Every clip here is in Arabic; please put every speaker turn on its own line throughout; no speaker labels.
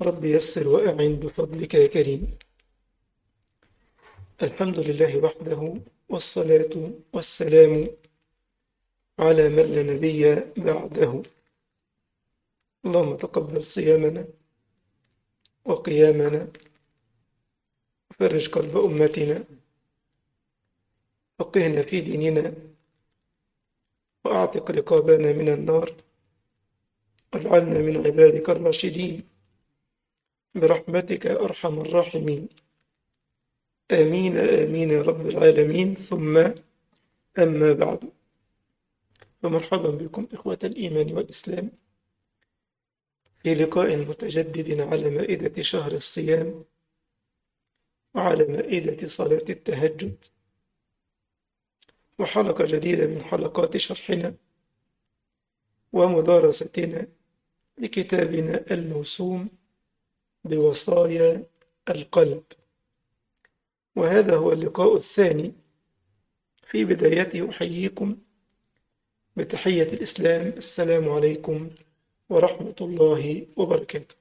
رب يسر وأعن بفضلك يا كريم. الحمد لله وحده، والصلاة والسلام على من لا نبي بعده. اللهم تقبل صيامنا وقيامنا، وفرج قلب أمتنا، فقهنا في ديننا، وأعتق رقابنا من النار، واجعلنا من عبادك الراشدين برحمتك يا أرحم الراحمين. آمين آمين يا رب العالمين. ثم أما بعد، فمرحبا بكم إخوة الإيمان والإسلام في لقاء متجدد على مائدة شهر الصيام، وعلى مائدة صلاة التهجد، وحلقة جديدة من حلقات شرحنا ومدارستنا لكتابنا الموسوم بوصايا القلب. وهذا هو اللقاء الثاني. في بدايته أحييكم بتحية الإسلام: السلام عليكم ورحمة الله وبركاته.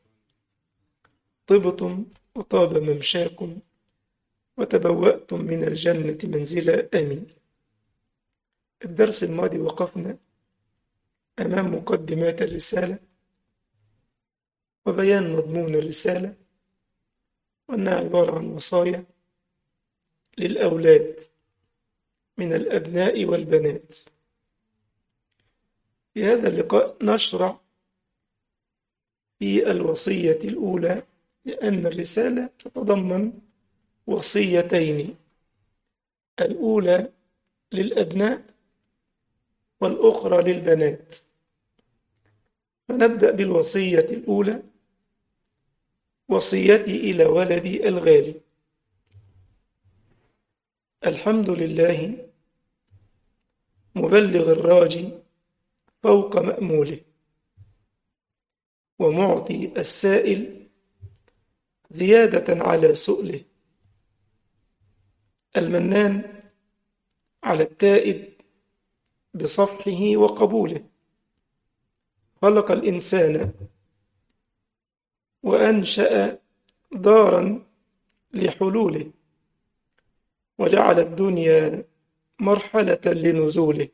طبتم وطاب ممشاكم وتبوأتم من الجنة منزلا، آمين. الدرس الماضي وقفنا أمام مقدمات الرسالة وبيان مضمون الرسالة، وأنها عبارة عن وصايا للأولاد من الأبناء والبنات. في هذا اللقاء نشرع في الوصية الأولى، لأن الرسالة تتضمن وصيتين: الأولى للأبناء والأخرى للبنات. فنبدأ بالوصية الأولى: وصيتي إلى ولدي الغالي. الحمد لله مبلغ الراجي فوق مأموله، ومعطي السائل زيادة على سؤله، المنان على التائب بصفحه وقبوله. خلق الإنسان وأنشأ دارا لحلوله، وجعل الدنيا مرحلة لنزوله،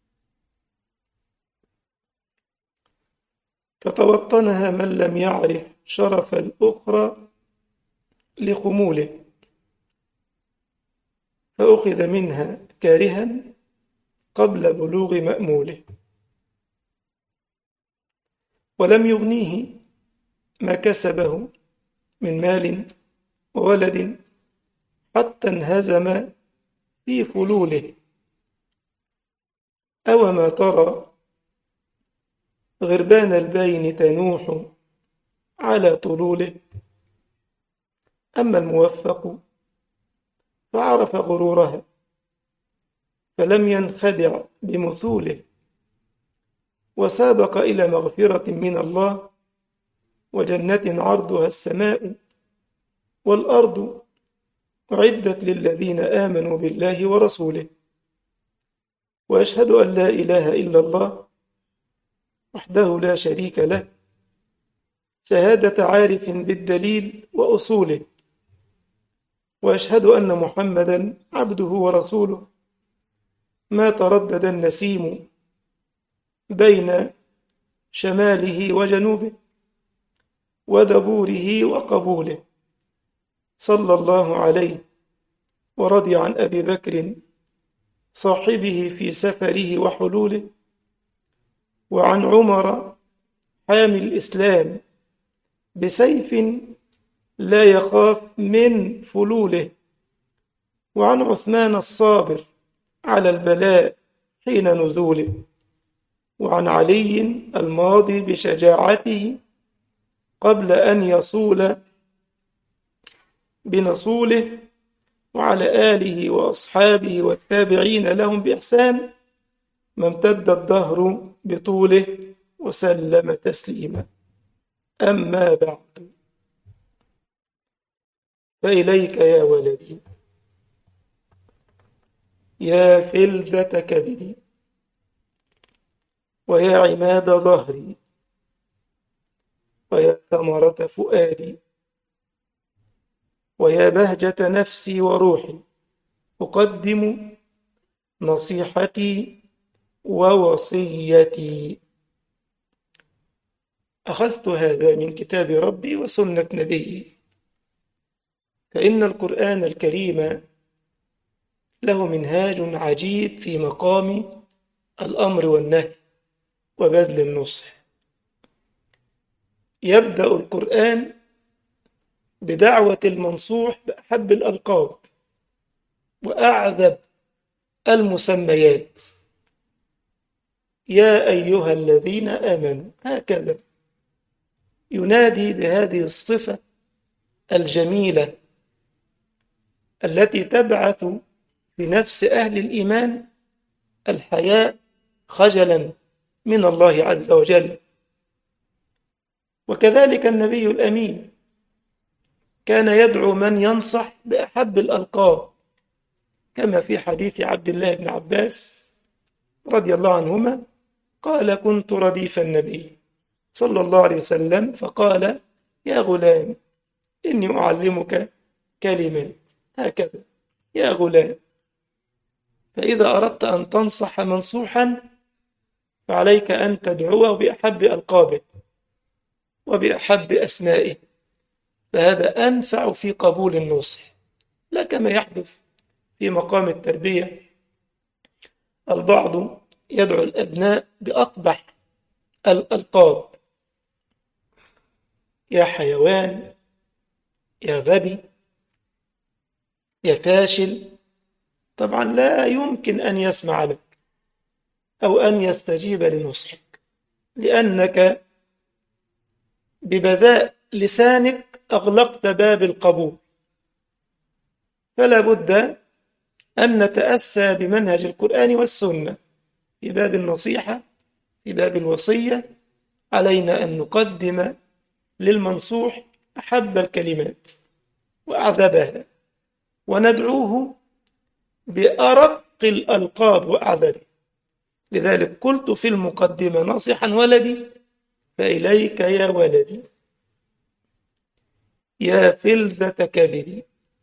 فتوطنها من لم يعرف شرف الأخرى لخموله، فأخذ منها كارها قبل بلوغ مأموله. ولم يغنيه ما كسبه من مال وولد حتى انهزم في فلوله. أوما ترى غربان البين تنوح على طلوله؟ أما الموفق فعرف غرورها، فلم ينخدع بمثوله، وسابق إلى مغفرة من الله وجنة عرضها السماء والأرض، أعدت للذين آمنوا بالله ورسوله. وأشهد أن لا إله إلا الله وحده لا شريك له، شهادة عارف بالدليل وأصوله. وأشهد أن محمدا عبده ورسوله، ما تردد النسيم بين شماله وجنوبه ودبوره وقبوله، صلى الله عليه ورضي عن أبي بكر صاحبه في سفره وحلوله، وعن عمر حامي الإسلام بسيف لا يخاف من فلوله، وعن عثمان الصابر على البلاء حين نزوله، وعن علي الماضي بشجاعته قبل أن يصول بنصوله، وعلى آله وأصحابه والتابعين لهم بإحسان ما امتد الدهر بطوله، وسلم تسليما. أما بعد، فإليك يا ولدي، يا فلذة كبدي، ويا عماد ظهري، ويا ثمرة فؤادي ويا بهجة نفسي وروحي أقدم نصيحتي ووصيتي. أخذت هذا من كتاب ربي وسنة نبيي، فإن القرآن الكريم له منهاج عجيب في مقام الأمر والنهي وبذل النصح. يبدأ القرآن بدعوة المنصوح بأحب الألقاب وأعذب المسميات: يا أيها الذين آمنوا. هكذا ينادي بهذه الصفة الجميلة التي تبعث في نفس أهل الإيمان الحياء خجلا من الله عز وجل. وكذلك النبي الأمين كان يدعو من ينصح بأحب الألقاب، كما في حديث عبد الله بن عباس رضي الله عنهما قال: كنت رديف النبي صلى الله عليه وسلم فقال: يا غلام إني أعلمك كلمات. هكذا: يا غلام. فإذا أردت أن تنصح منصوحا فعليك أن تدعوه بأحب ألقابه وبأحب أسمائه، فهذا أنفع في قبول النصح، لا كما يحدث في مقام التربية البعض يدعو الأبناء بأقبح الألقاب: يا حيوان، يا غبي، يا فاشل. طبعا لا يمكن أن يسمع لك أو أن يستجيب لنصحك، لأنك ببذاء لسانك أغلقت باب القبول. فلا بد أن نتأسى بمنهج القرآن والسنة في باب النصيحة، في باب الوصية. علينا أن نقدم للمنصوح أحب الكلمات وأعذبها، وندعوه بأرق الألقاب وأعذبها. لذلك قلت في المقدمة: ناصحا ولدي فإليك يا ولدي، يا فلذة كبدي.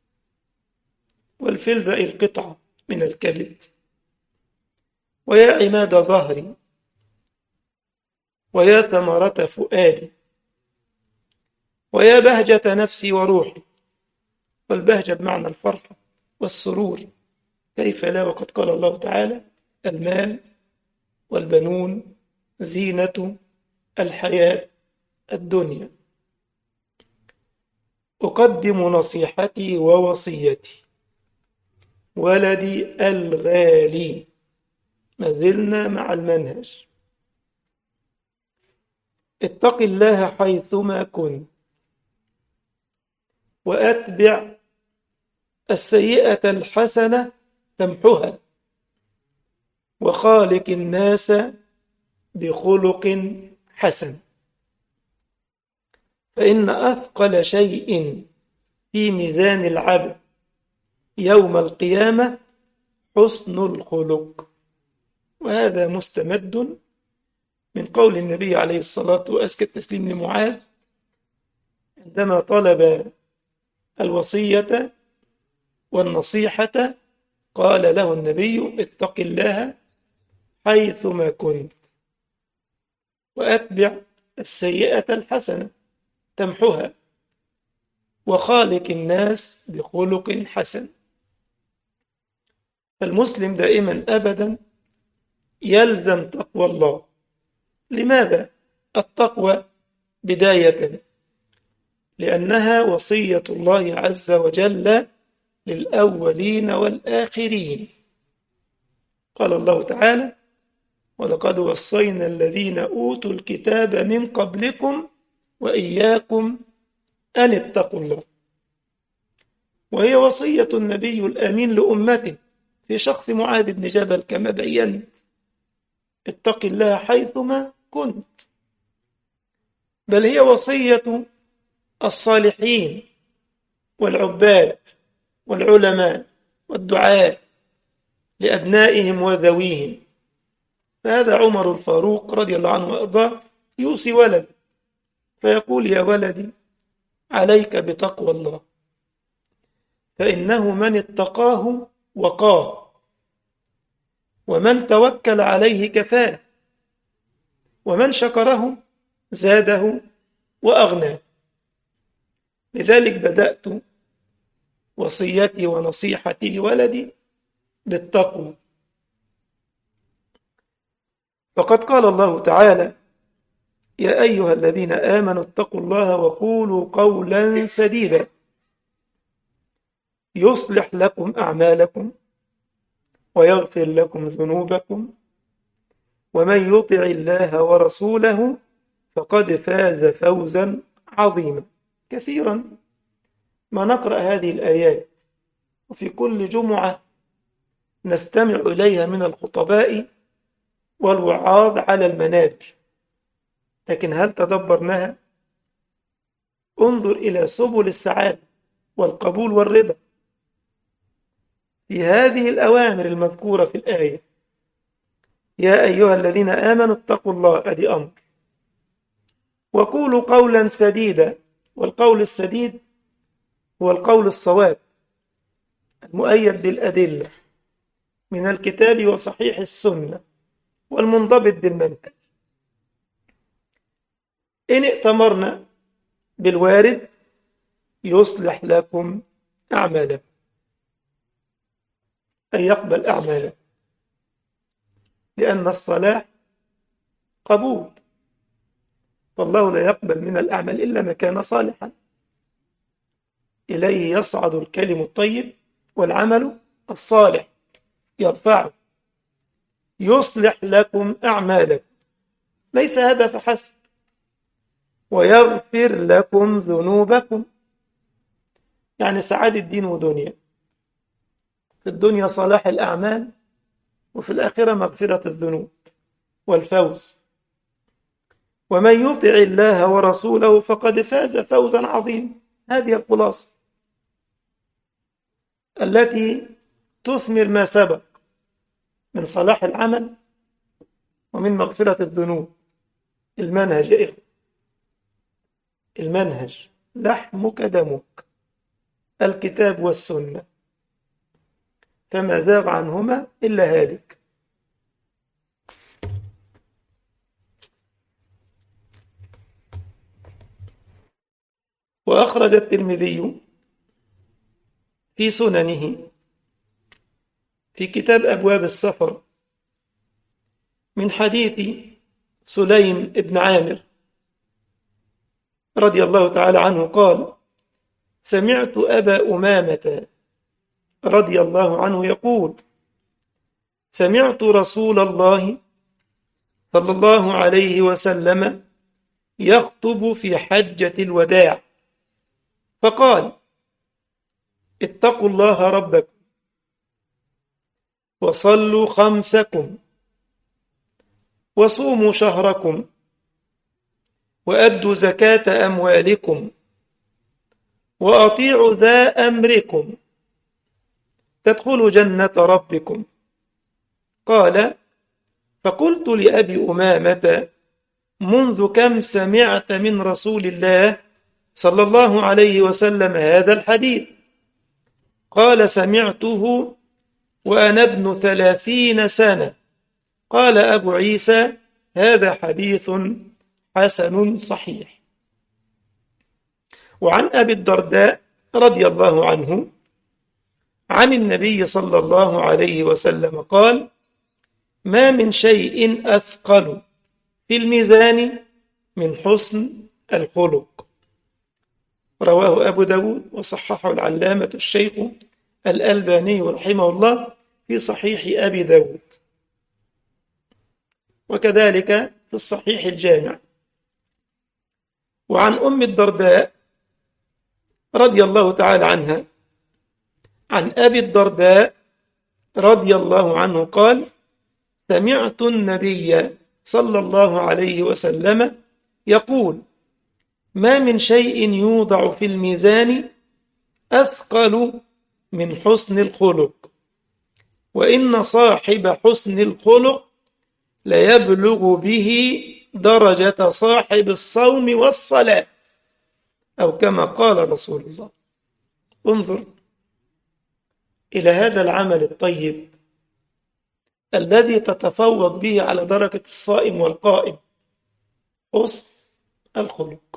والفلذة القطعة من الكبد. ويا عماد ظهري ويا ثمرة فؤادي ويا بهجة نفسي وروحي. والبهجة بمعنى الفرحة والسرور، كيف لا وقد قال الله تعالى: المال والبنون زينة الحياة الدنيا. أقدم نصيحتي ووصيتي ولدي الغالي. ما زلنا مع المنهج: اتق الله حيثما كنت وأتبع السيئة الحسنة تمحها وخالق الناس بخلق حسن. فإن أثقل شيء في ميزان العبد يوم القيامة حسن الخلق. وهذا مستمد من قول النبي عليه الصلاة وأزكى التسليم لمعاذ عندما طلب الوصية والنصيحة، قال له النبي: اتق الله حيثما كنت وأتبع السيئة الحسنة تمحها وخالق الناس بخلق حسن. فالمسلم دائما أبدا يلزم تقوى الله. لماذا التقوى؟ بداية لأنها وصية الله عز وجل للأولين والآخرين. قال الله تعالى: ولقد وصينا الذين أوتوا الكتاب من قبلكم وإياكم أن اتقوا الله. وهي وصية النبي الأمين لأمته في شخص معاذ بن جبل كما بينت: اتق الله حيثما كنت. بل هي وصية الصالحين والعباد والعلماء والدعاة لأبنائهم وذويهم. فهذا عمر الفاروق رضي الله عنه وأرضاه يوصي ولد فيقول يا ولدي عليك بتقوى الله، فإنه من اتقاه وقاه، ومن توكل عليه كفاه، ومن شكره زاده وأغناه. لذلك بدأت وصيتي ونصيحتي لولدي بالتقوى. فقد قال الله تعالى يا أيها الذين آمنوا اتقوا الله وقولوا قولا سديدا يصلح لكم أعمالكم ويغفر لكم ذنوبكم ومن يطع الله ورسوله فقد فاز فوزا عظيما. كثيرا ما نقرأ هذه الآيات، وفي كل جمعة نستمع إليها من الخطباء والوعاظ على المنابر، لكن هل تدبرناها؟ انظر إلى سبل السعادة والقبول والرضا في هذه الأوامر المذكورة في الآية. يا أيها الذين آمنوا اتقوا الله، أدي أمر، وقولوا قولا سديدا. والقول السديد هو القول الصواب المؤيد بالأدلة من الكتاب وصحيح السنة والمنضبط بالمنهج. إن ائتمرنا بالوارد يصلح لكم أعمالكم، أي يقبل أعمالكم، لأن الصلاح قبول، فالله لا يقبل من الأعمال إلا ما كان صالحا. إليه يصعد الكلم الطيب والعمل الصالح يرفعه. يصلح لكم أعمالكم، ليس هذا فحسب، ويغفر لكم ذنوبكم، يعني سعادة دين ودنيا. في الدنيا صلاح الأعمال، وفي الآخرة مغفرة الذنوب والفوز. ومن يطع الله ورسوله فقد فاز فوزا عظيما. هذه الخلاصة التي تثمر ما سبق من صلاح العمل ومن مغفرة الذنوب. المنهج يا إخوة، المنهج لحمك دمك، الكتاب والسنة، فما زاغ عنهما إلا هالك. وأخرج الترمذي في سننه في كتاب أبواب السفر من حديث سليم بن عامر رضي الله تعالى عنه قال سمعت أبا أمامة رضي الله عنه يقول سمعت رسول الله صلى الله عليه وسلم يخطب في حجة الوداع فقال اتقوا الله ربكم وصلوا خمسكم وصوموا شهركم وأدوا زكاة أموالكم وأطيعوا ذا أمركم تدخلوا جنة ربكم. قال فقلت لأبي أمامة منذ كم سمعت من رسول الله صلى الله عليه وسلم هذا الحديث؟ قال سمعته وأنا ابن 30 سنة. قال أبو عيسى هذا حديث حسن صحيح. وعن أبي الدرداء رضي الله عنه عن النبي صلى الله عليه وسلم قال ما من شيء أثقل في الميزان من حسن الخلق. رواه أبو داود وصححه العلامة الشيخ الألباني رحمه الله في صحيح أبي داود، وكذلك في الصحيح الجامع. وعن أم الدرداء رضي الله تعالى عنها عن أبي الدرداء رضي الله عنه قال سمعت النبي صلى الله عليه وسلم يقول ما من شيء يوضع في الميزان أثقل من حسن الخلق وإن صاحب حسن الخلق ليبلغ به درجة صاحب الصوم والصلاة، أو كما قال رسول الله. انظر إلى هذا العمل الطيب الذي تتفوق به على درجة الصائم والقائم: حسن الخلق.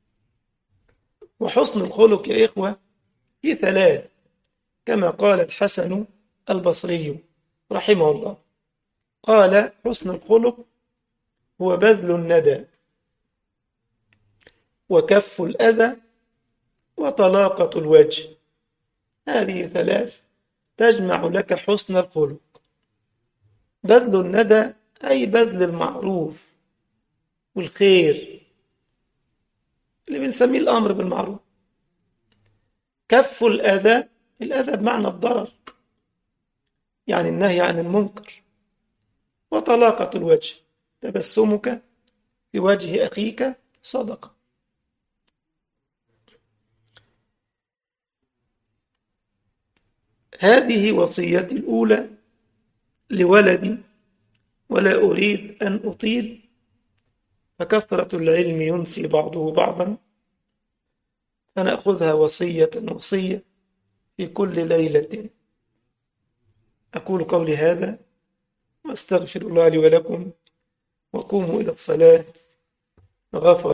وحسن الخلق يا إخوة في ثلاث، كما قال الحسن البصري رحمه الله، قال: حسن الخلق هو بذل الندى، وكف الأذى، وطلاقة الوجه. هذه ثلاث تجمع لك حسن الخلق. بذل الندى أي بذل المعروف والخير اللي بنسميه الأمر بالمعروف. كف الأذى، الأذى بمعنى الضرر، يعني النهي عن المنكر. وطلاقة الوجه، تبسمك في وجه أخيك صدقة. هذه وصيتي الأولى لولدي، ولا أريد أن أطيل، فكثرة العلم ينسي بعضه بعضا، فنأخذها وصية وصية في كل ليلة. أقول قولي هذا وأستغفر الله لي ولكم، وقوموا إلى الصلاة. غفر